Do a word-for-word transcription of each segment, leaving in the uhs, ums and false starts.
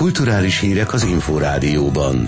Kulturális hírek az Inforádióban.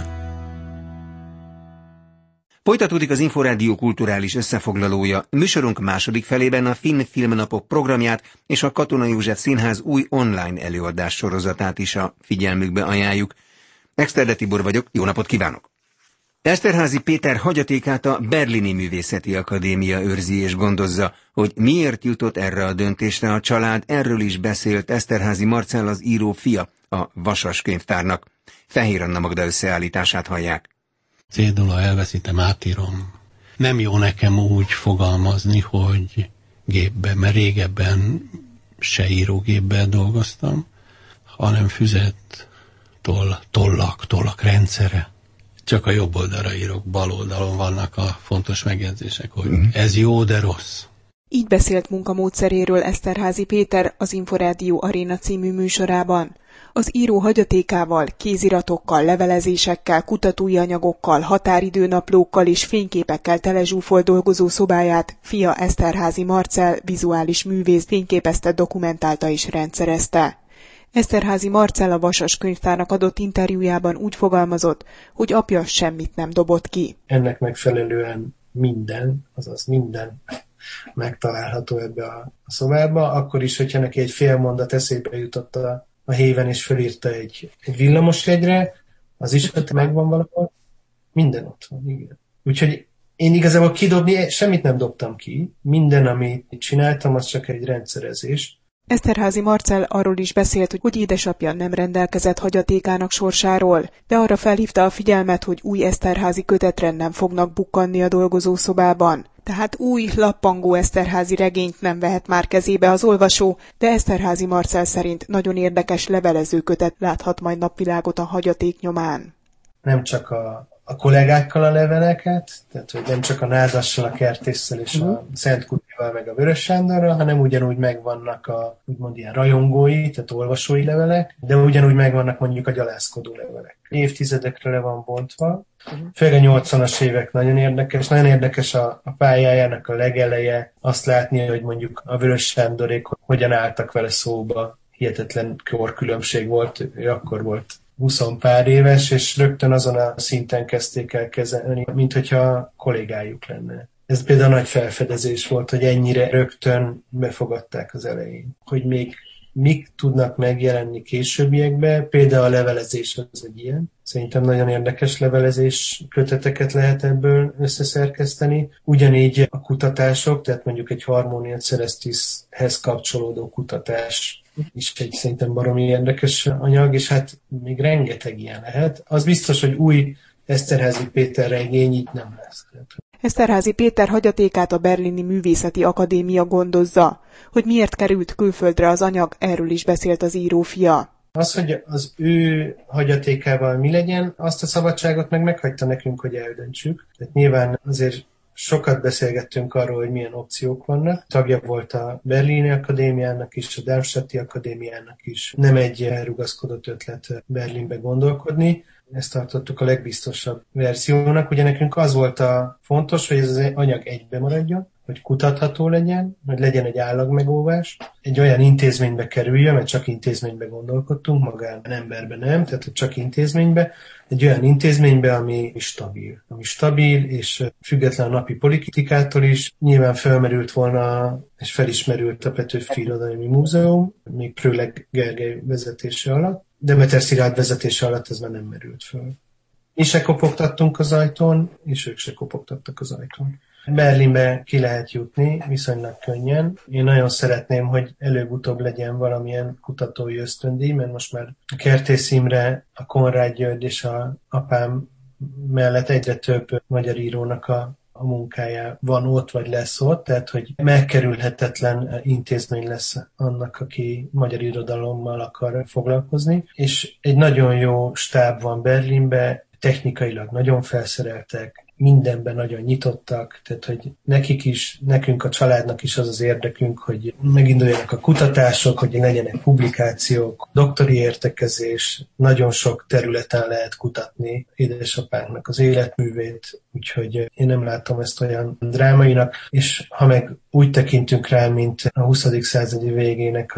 Folytatódik az Inforádió kulturális összefoglalója. Műsorunk második felében a Finn Filmnapok programját és a Katona József Színház új online előadás sorozatát is a figyelmükbe ajánljuk. Exterde Tibor vagyok, jó napot kívánok! Eszterházy Péter hagyatékát a Berlini Művészeti Akadémia őrzi és gondozza. Hogy miért jutott erre a döntésre a család, erről is beszélt Eszterházy Marcell, az író fia, a Vasas könyvtárnak. Fehér Anna Magda összeállítását hallják. Cédula elveszítem, átírom. Nem jó nekem úgy fogalmazni, hogy gépben, mert régebben se írógépben dolgoztam, hanem füzet, toll, tollak, tollak rendszere. Csak a jobb oldalra írok, bal oldalon vannak a fontos megjegyzések, hogy ez jó, de rossz. Így beszélt munkamódszeréről Eszterházy Péter az Inforádió Aréna című műsorában. Az író hagyatékával, kéziratokkal, levelezésekkel, kutatói anyagokkal, határidőnaplókkal és fényképekkel telezsúfolt dolgozó szobáját fia Eszterházy Marcell, vizuális művész fényképezte, dokumentálta és rendszerezte. Eszterházy Marcell a Vasas könyvtárnak adott interjújában úgy fogalmazott, hogy apja semmit nem dobott ki. Ennek megfelelően minden, azaz minden megtalálható ebbe a szobába, akkor is, hogyha neki egy fél mondat eszébe jutott a, a héven, és felírta egy, egy villamosjegyre, az is ott megvan valahol, minden ott van, igen. Úgyhogy én igazából kidobni, semmit nem dobtam ki, minden, amit csináltam, az csak egy rendszerezés. Eszterházy Marcell arról is beszélt, hogy édesapja nem rendelkezett hagyatékának sorsáról, de arra felhívta a figyelmet, hogy új Eszterházy kötetre nem fognak bukkanni a dolgozószobában. Tehát új, lappangó Eszterházy regényt nem vehet már kezébe az olvasó, de Eszterházy Marcell szerint nagyon érdekes levelező kötet láthat majd napvilágot a hagyaték nyomán. Nem csak a, a kollégákkal a leveleket, tehát hogy nem csak a Nádassal, a Kertésszel és a Szent Kutyával meg a Vörös Sándorral, hanem ugyanúgy megvannak a úgymond ilyen rajongói, tehát olvasói levelek, de ugyanúgy megvannak mondjuk a gyalázkodó levelek. Évtizedekre le van bontva, főleg a nyolcvanas évek nagyon érdekes, nagyon érdekes a, a pályájának a legeleje, azt látni, hogy mondjuk a Vörös Sándorék hogyan álltak vele szóba, hihetetlen korkülönbség volt, ő akkor volt húsz pár éves, és rögtön azon a szinten kezdték el kezelni, mint hogyha kollégájuk lenne. Ez például nagy felfedezés volt, hogy ennyire rögtön befogadták az elején. Hogy még mik tudnak megjelenni későbbiekben, például a levelezés az egy ilyen. Szerintem nagyon érdekes levelezés köteteket lehet ebből összeszerkeszteni. Ugyanígy a kutatások, tehát mondjuk egy Harmonia Celestishez kapcsolódó kutatás is egy szerintem baromi érdekes anyag, és hát még rengeteg ilyen lehet. Az biztos, hogy új Eszterházy Péter regény itt nem lesz. Eszterházy Péter hagyatékát a Berlini Művészeti Akadémia gondozza. Hogy miért került külföldre az anyag, erről is beszélt az író fia. Az, hogy az ő hagyatékával mi legyen, azt a szabadságot meg meghagyta nekünk, hogy eldöntsük. Tehát nyilván azért sokat beszélgettünk arról, hogy milyen opciók vannak. Tagja volt a Berlini Akadémiának is, a Darmstadti Akadémiának is. Nem egy elrugaszkodott ötlet Berlinbe gondolkodni. Ezt tartottuk a legbiztosabb verziónak. Ugye nekünk az volt a fontos, hogy ez az anyag egybe maradjon, hogy kutatható legyen, hogy legyen egy állagmegóvás, egy olyan intézménybe kerüljön, mert csak intézménybe gondolkodtunk, magán emberben nem, tehát csak intézménybe, egy olyan intézménybe, ami stabil. Ami stabil, és független a napi politikától is. Nyilván felmerült volna, és felismerült a Petőfi Irodalmi Múzeum, még Prőleg Gergely vezetése alatt, Demeter Szilárd vezetése alatt ez már nem merült föl. Mi se kopogtattunk az ajtón, és ők se kopogtattak az ajtón. Berlinbe ki lehet jutni viszonylag könnyen. Én nagyon szeretném, hogy előbb-utóbb legyen valamilyen kutatói ösztöndíj, mert most már a Kertész Imre, a Konrád György és a apám mellett egyre több magyar írónak a, a munkája van ott, vagy lesz ott, tehát hogy megkerülhetetlen intézmény lesz annak, aki magyar irodalommal akar foglalkozni. És egy nagyon jó stáb van Berlinbe, technikailag nagyon felszereltek, mindenben nagyon nyitottak, tehát hogy nekik is, nekünk a családnak is az az érdekünk, hogy meginduljanak a kutatások, hogy legyenek publikációk, doktori értekezés, nagyon sok területen lehet kutatni édesapánknak az életművét, úgyhogy én nem látom ezt olyan drámainak, és ha meg úgy tekintünk rá, mint a huszadik századi végének a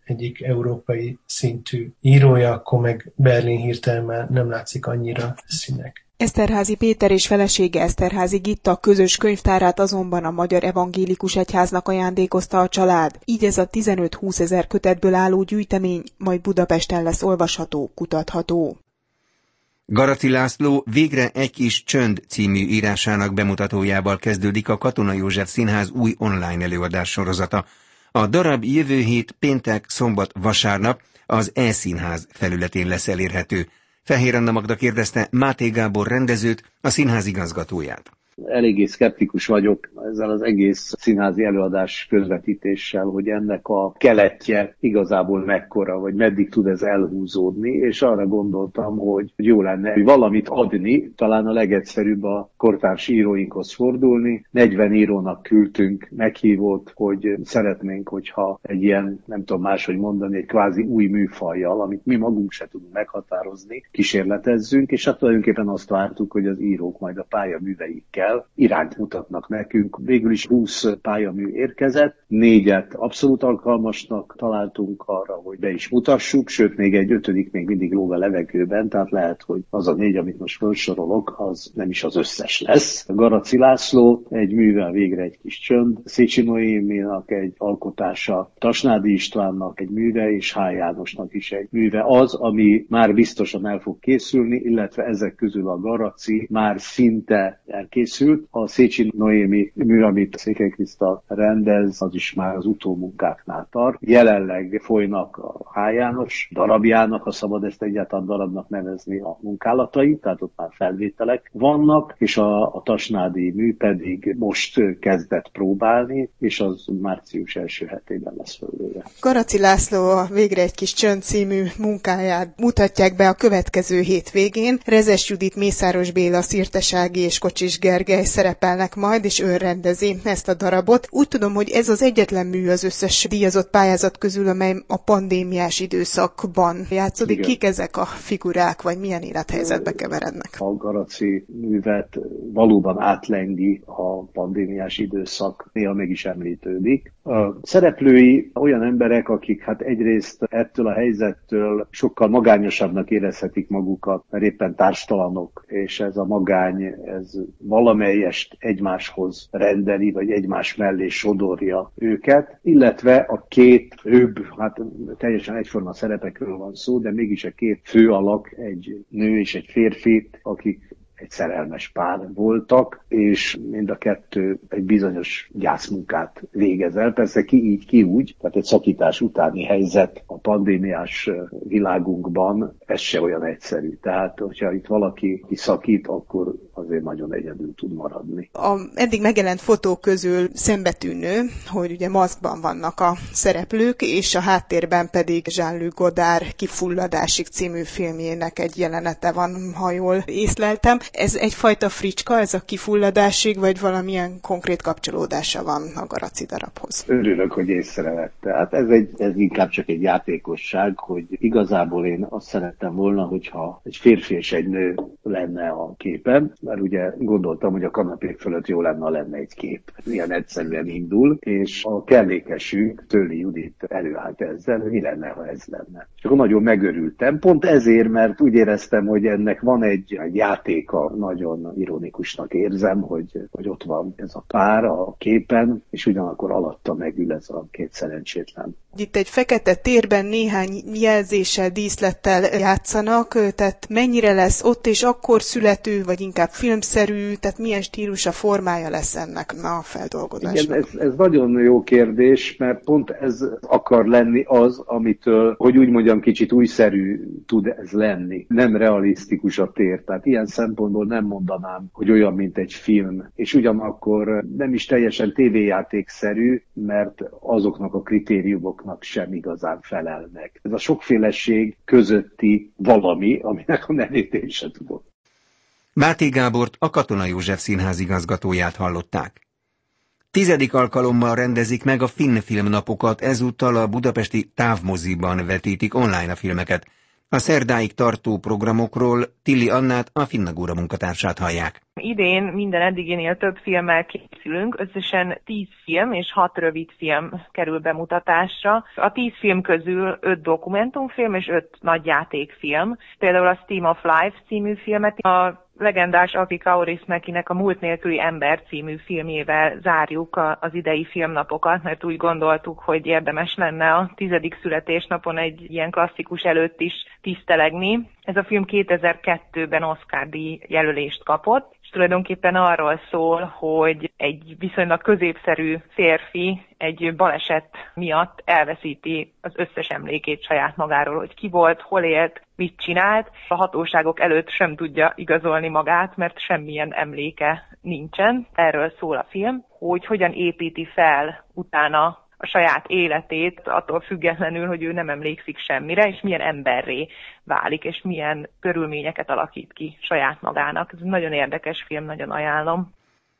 egyik európai szintű írója, akkor meg Berlin hirtelen már nem látszik annyira színek. Esterházy Péter és felesége Esterházy Gitta közös könyvtárát azonban a Magyar Evangélikus Egyháznak ajándékozta a család, így ez a tizenöt-húsz ezer kötetből álló gyűjtemény majd Budapesten lesz olvasható, kutatható. Garaci László Végre egy kis csönd című írásának bemutatójával kezdődik a Katona József Színház új online előadás sorozata. A darab jövő hét péntek, szombat, vasárnap az E-színház felületén lesz elérhető. Fehér Anna Magda kérdezte Máté Gábor rendezőt, a színház igazgatóját. Eléggé szkeptikus vagyok ezzel az egész színházi előadás közvetítéssel, hogy ennek a keletje igazából mekkora, vagy meddig tud ez elhúzódni, és arra gondoltam, hogy jó lenne hogy valamit adni, talán a legegyszerűbb a kortárs íróinkhoz fordulni. negyven írónak küldtünk meghívót, hogy szeretnénk, hogyha egy ilyen, nem tudom máshogy mondani, egy kvázi új műfajjal, amit mi magunk se tudunk meghatározni, kísérletezzünk, és hát tulajdonképpen azt vártuk, hogy az írók majd a pályaműveikkel irányt mutatnak nekünk. Végül is húsz pályamű érkezett, négyet abszolút alkalmasnak találtunk arra, hogy be is mutassuk, sőt még egy ötödik még mindig lóg a levegőben, tehát lehet, hogy az a négy, amit most felsorolok, az nem is az összes lesz. Garaci László egy művel Végre egy kis csönd, Széchenyi Noéminak egy alkotása, Tasnádi Istvánnak egy műve, és H. Jánosnak is egy műve az, ami már biztosan el fog készülni, illetve ezek közül a Garaci már szinte elkészült. A Széchenyi Noémi mű, amit Székely Kriszta rendez, az is már az utómunkáknál tart. Jelenleg folynak a H. János darabjának, ha szabad ezt egyáltalán darabnak nevezni, a munkálatai, tehát ott már felvételek vannak, és a, a Tasnádi mű pedig most kezdett próbálni, és az március első hetében lesz fölvéve. Garaci László a Végre egy kis csönd című munkáját mutatják be a következő hétvégén. Rezes Judit, Mészáros Béla, Szirtes Ági és Kocsis Gergely szerepelnek majd, és ő rendezi ezt a darabot. Úgy tudom, hogy ez az egyetlen mű az összes díjazott pályázat közül, amely a pandémiás időszakban játszódik. Kik ezek a figurák, vagy milyen élethelyzetbe keverednek? A Garaci művet valóban átlengi a pandémiás időszak, néha meg is említődik. A szereplői olyan emberek, akik hát egyrészt ettől a helyzettől sokkal magányosabbnak érezhetik magukat, mert éppen társtalanok, és ez a magány, ez valamelyest egymáshoz rendeli, vagy egymás mellé sodorja őket, illetve a két főbb, hát teljesen egyforma szerepekről van szó, de mégis a két fő alak, egy nő és egy férfi, akik egy szerelmes pár voltak, és mind a kettő egy bizonyos gyászmunkát végez el. Persze ki így, ki úgy, tehát egy szakítás utáni helyzet a pandémiás világunkban, ez se olyan egyszerű. Tehát, hogyha itt valaki szakít, akkor azért nagyon egyedül tud maradni. A eddig megjelent fotók közül szembetűnő, hogy ugye maszkban vannak a szereplők, és a háttérben pedig Jean-Luc Godard Kifulladásig című filmjének egy jelenete van, ha jól észleltem. Ez egyfajta fricska, ez a Kifulladásig, vagy valamilyen konkrét kapcsolódása van a Garaci darabhoz? Örülök, hogy észrevette. Hát ez, egy, ez inkább csak egy játékosság, hogy igazából én azt szerettem volna, hogyha egy férfi és egy nő lenne a képen, mert ugye gondoltam, hogy a kanapék fölött jó lenne, ha lenne egy kép. Milyen egyszerűen indul, és a kellékesünk, Tőli Judit előállt ezzel, mi lenne, ha ez lenne. És akkor nagyon megörültem. Pont ezért, mert úgy éreztem, hogy ennek van egy, egy játéka, nagyon ironikusnak érzem, hogy, hogy ott van ez a pár a képen, és ugyanakkor alatta megül ez a két szerencsétlen. Itt egy fekete térben néhány jelzéssel, díszlettel játszanak, tehát mennyire lesz ott és akkor születő, vagy inkább filmszerű, tehát milyen stílusa, formája lesz ennek a feldolgozásnak? Igen, ez, ez nagyon jó kérdés, mert pont ez akar lenni az, amitől, hogy úgy mondjam, kicsit újszerű tud ez lenni. Nem realisztikus a tér, tehát ilyen szempontból nem mondanám, hogy olyan, mint egy film, és ugyanakkor nem is teljesen tévéjátékszerű, mert azoknak a kritériumoknak sem igazán felel meg. Ez a sokféleség közötti valami, aminek a nevét én sem tudom. Máté Gábort, a Katona József Színház igazgatóját hallották. Tizedik alkalommal rendezik meg a Finn filmnapokat, ezúttal a budapesti Távmoziban vetítik online a filmeket. A szerdáig tartó programokról Tilli Annát, a Finnagóra munkatársát hallják. Idén minden eddiginél több filmmel készülünk, összesen tíz film és hat rövid film kerül bemutatásra. A tíz film közül öt dokumentumfilm és öt nagyjátékfilm. Például a Steam of Life című filmet a legendás Aki Kaurismäkinek a Múlt nélküli ember című filmjével zárjuk az idei filmnapokat, mert úgy gondoltuk, hogy érdemes lenne a tizedik születésnapon egy ilyen klasszikus előtt is tisztelegni. Ez a film kétezer-kettőben Oscar-díj jelölést kapott, és tulajdonképpen arról szól, hogy egy viszonylag középszerű férfi egy baleset miatt elveszíti az összes emlékét saját magáról, hogy ki volt, hol élt, mit csinált. A hatóságok előtt sem tudja igazolni magát, mert semmilyen emléke nincsen. Erről szól a film, hogy hogyan építi fel utána a saját életét, attól függetlenül, hogy ő nem emlékszik semmire, és milyen emberré válik, és milyen körülményeket alakít ki saját magának. Ez egy nagyon érdekes film, nagyon ajánlom.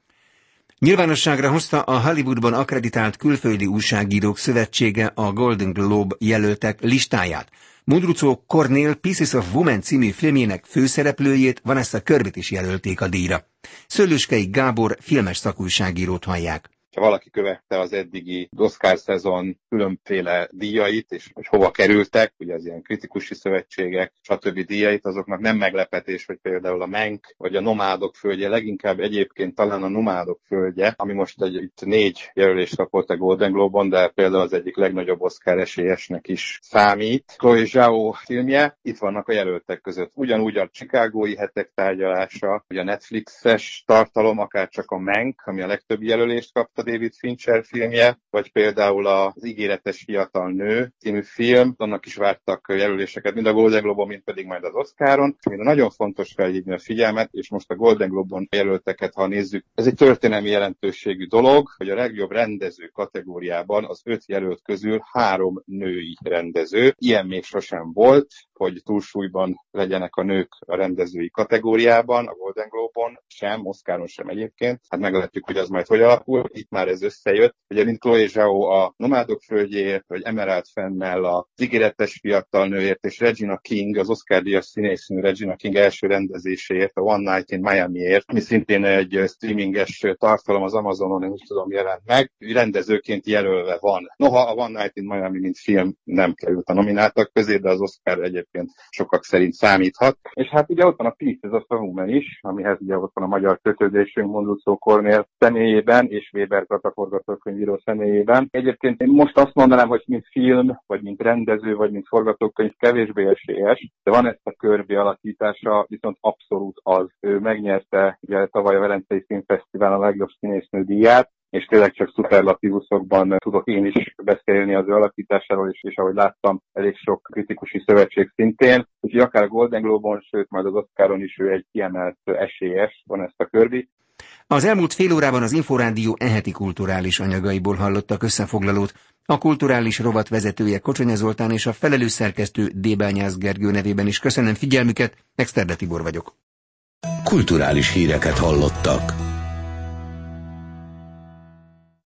Nyilvánosságra hozta a Hollywoodban akkreditált külföldi újságírók szövetsége a Golden Globe jelöltek listáját. Mudrucó Cornél Pieces of Woman című filmjének főszereplőjét, Vanessa Kirbyt is jelölték a díjra. Szőlőskei Gábor filmes szakújságírót hallják. Ha valaki követte az eddigi Oscar szezon különféle díjait, és hogy hova kerültek, ugye az ilyen kritikusi szövetségek, stb. Díjait, azoknak nem meglepetés, hogy például a Menk, vagy a Nomádok földje, leginkább egyébként talán a Nomádok földje, ami most egy, itt négy jelölést kapott a Golden Globe-on, de például az egyik legnagyobb Oscar esélyesnek is számít. Chloe Zhao filmje, itt vannak a jelöltek között. Ugyanúgy a Chicagói hetek tárgyalása, ugye a Netflixes tartalom, akár csak a Menk, ami a legtöbb jelölést kapta, David Fincher filmje, vagy például az Ígéretes fiatal nő című film, annak is vártak jelöléseket, mind a Golden Globe-on, mind pedig majd az Oscaron. Mind nagyon fontos felhívni a figyelmet, és most a Golden Globe-on jelölteket, ha nézzük, ez egy történelmi jelentőségű dolog, hogy a legjobb rendező kategóriában az öt jelölt közül három női rendező. Ilyen még sosem volt, hogy túlsúlyban legyenek a nők a rendezői kategóriában, a Golden Globe-on sem, Oscaron sem egyébként. Hát meglátjuk, hogy az majd hogy alakul. Itt már ez összejött. Ugye, mint Chloe Zhao a Nomádok földjéért, vagy Emerald Fennel az Ígéretes fiatal nőért, és Regina King, az Oscar-díjas színésznő Regina King első rendezéséért, a One Night in Miamiért, ami szintén egy streaminges tartalom az Amazonon, én úgy tudom, jelent meg. Rendezőként jelölve van. Noha a One Night in Miami, mint film nem került a nomináltak közé, de az Oscar egyébként sokak szerint számíthat. És hát ugye ott van a Pieces of Woman is, amihez ugye ott van a magyar kötődésünk Mudrucó Cornél személyében, és Weber Kata forgatókönyvíró személyében. Egyébként én most azt mondanám, hogy mint film, vagy mint rendező, vagy mint forgatókönyv kevésbé esélyes, de van ezt a Kirby alakítása, viszont abszolút az. Ő megnyerte ugye tavaly a Velencei Filmfesztivál a legjobb színésznő díját, és tényleg csak szuperlatívuszokban tudok én is beszélni az ő alakításáról, és, és ahogy láttam, elég sok kritikusi szövetség szintén. Úgyhogy akár a Golden Globe-on, sőt majd az Oscaron is ő egy kiemelt esélyes, van ezt a Kirby. Az elmúlt fél órában az Inforádió eheti kulturális anyagaiból hallottak összefoglalót. A kulturális rovat vezetője Kocsonya Zoltán és a felelős szerkesztő Débányász Gergő nevében is köszönöm figyelmüket, Exterde Tibor vagyok. Kulturális híreket hallottak.